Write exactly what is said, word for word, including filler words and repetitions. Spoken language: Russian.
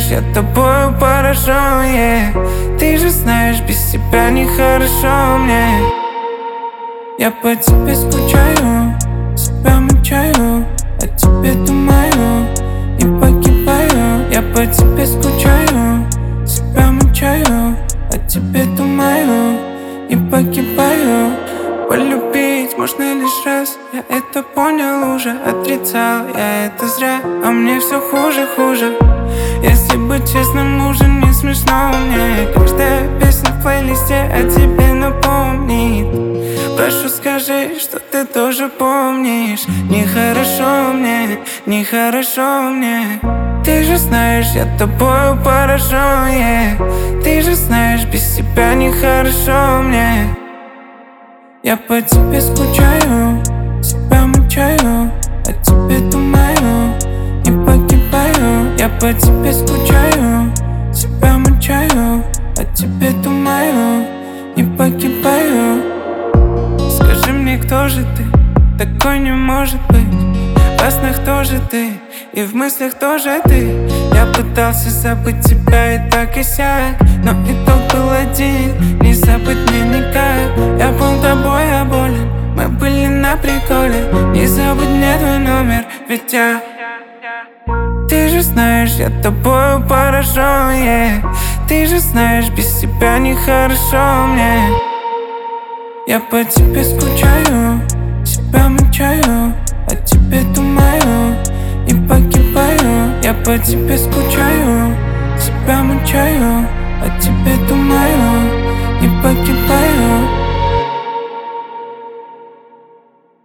я тобою поражен, yeah. Ты же знаешь, без тебя нехорошо мне. Я по тебе скучаю, себя мучаю, о тебе думаю и погибаю. Я по тебе скучаю, себя мучаю, о тебе думаю и погибаю. Полюбить можно лишь раз, я это понял уже. Отрицал я это зря, а мне все хуже, хуже. Если быть честным, уже не смешно мне. Каждая песня в плейлисте о тебе напомнит. Прошу, скажи, что ты тоже помнишь. Нехорошо мне, нехорошо мне. Ты же знаешь, я тобою поражен, yeah. Ты же знаешь, без тебя нехорошо мне. Я по тебе скучаю, себя мучаю, о тебе думаю и погибаю. Я по тебе скучаю, себя мучаю, о тебе думаю и погибаю. Скажи мне, кто же ты? Такой не может быть. Во снах тоже ты, и в мыслях тоже ты. Я пытался забыть тебя и так и сяк, но итог был один, не забыть мне никак. Я был тобой оболен, мы были на приколе. Не забудь мне твой номер, ведь я... Ты же знаешь, я тобою поражен, yeah. Ты же знаешь, без тебя нехорошо мне. Я по тебе скучаю, себя мучаю, о тебе думаю и погибаю. Я по тебе скучаю, себя мучаю, о тебе думаю